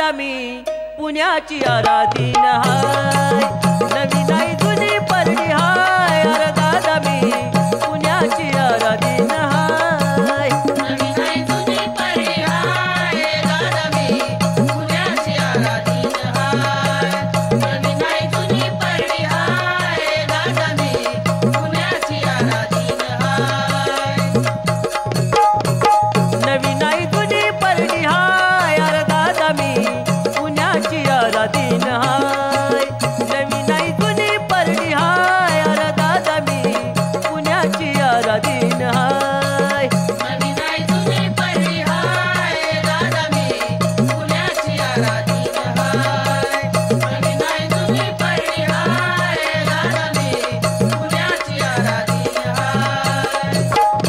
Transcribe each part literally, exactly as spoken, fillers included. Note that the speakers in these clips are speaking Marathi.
मी पुण्याची आराधीन हाय। नवी नाही जुनी परडी हाय अरे दादा मी पुण्याची आराधीन हाय। नवी नाही जुनी परडी हाय दादा मी पुण्याची आराधीन हाय। नवी नाही जुनी परडी हाय दादा मी पुण्याची आराधीन हाय। नवी नाही जुनी परडी हाय अरे दादा मी पुण्याची आराधीन हाय। नवी नाही जुनी परडी हाय अरे दादा मी पुण्याची आराधीन हाय। नवी नाही जुनी परडी हाय दादा मी पुण्याची आराधीन हाय। नवी नाही जुनी परडी हाय दादा मी पुण्याची आराधीन हाय।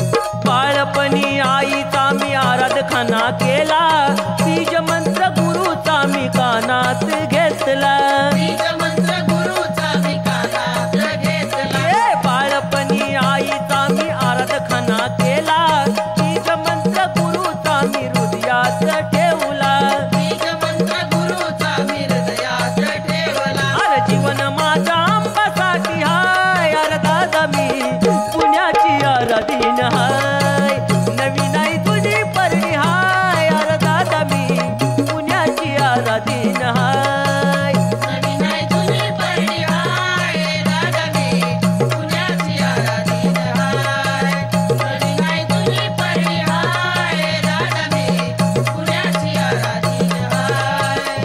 बाळपणी आईचा मी आराधखाना केला, बीज मंत्र गुरुचा मी कानात घेतला। बीज मंत्र गुरुचा मी कानात घेतला। ए बाळपणी आईचा मी आराधखाना केला, बीज मंत्र गुरुचा मी हृदयात ठेवला। बीज मंत्र गुरुचा मी हृदयात ठेवला। अरे जीवन माझा अंबासाठी हाय अरे दादा मी पुण्याची आराधीन हाय। नवी नाही तुझी परडी हाय अरे दादा मी पुण्याची आराधीन हाय। नवी नाही जुनी परडी हाय दादा मी पुण्याची आराधीन हाय। नवी नाही जुनी परडी हाय दादा मी पुण्याची आराधीन हाय।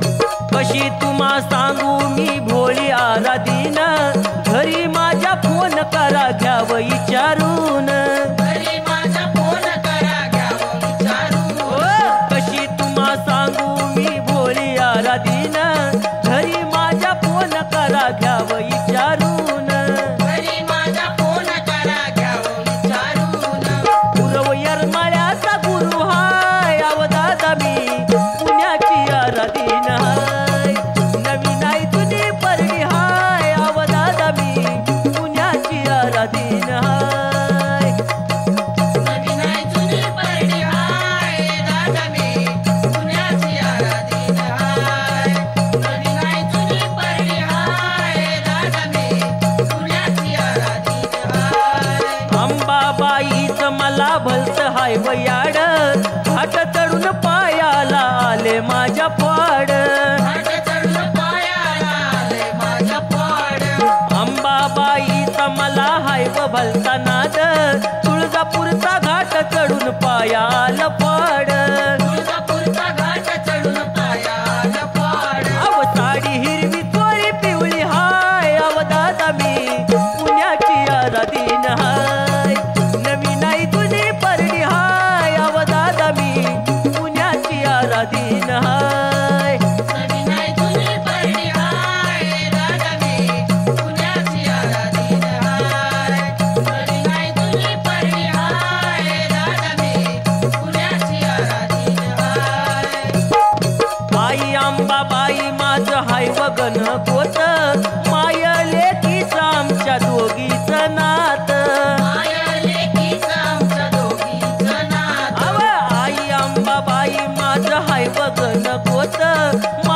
कशी तुम्हा सांगू मी भोळी आराधीन, घरी माझ्या फोन करा घ्याव विचारून। घरी माझा फोन करा घ्यावं विचारून। ओ, कशी तुम्हा सांगू मी भोळी आराधीन, घरी माझ्या फोन करा घ्याव विचारून। घरी माझा फोन करा घ्यावं विचारून। गुरव येरमाळ्याचा गुरु हाय अव दादा मी पुण्याची आराधीन हाय। नवी नाही तुझी परडी हाय अव दादा मी पुण्याची आराधीन हाय। नवी नाही जुनी परडी हाय दादा मी पुण्याची आराधीन हाय। नवी नाही जुनी परडी हाय दादा मी पुण्याची आराधीन हाय। अंबाबाईच मला भलत हाय वयाड, घाट चढून पायाला आले माझ्या पाड। घाट चढून पायाला आले माझ्या पाड। अंबाबाईचा मला हाय व भलता नाद, तुळजापूरचा घाट चढून पायाला पाड। तुळजापूरचा घाट चढून पायाला पाड। अव साडी हिरवी चोळी पिवळी हाय अव दादा मी पुण्याची आराधीन हाय। नवी नाही तुझी परडी हाय अव दादा मी पुण्याची आराधीन हाय। नवी नाही जुनी परडी हाय दादा मी पुण्याची आराधीन हाय। नवी नाही जुनी परडी हाय दादा मी पुण्याची आराधीन हाय। आई अंबाबाई माझ हाय वगन गोत, माय लेकीचं आमच्या दोघीचं नात। माया लेकीचं आमच्या दोघीचं नात। अव आई अंबाबाई माझ हाय वगन गोत,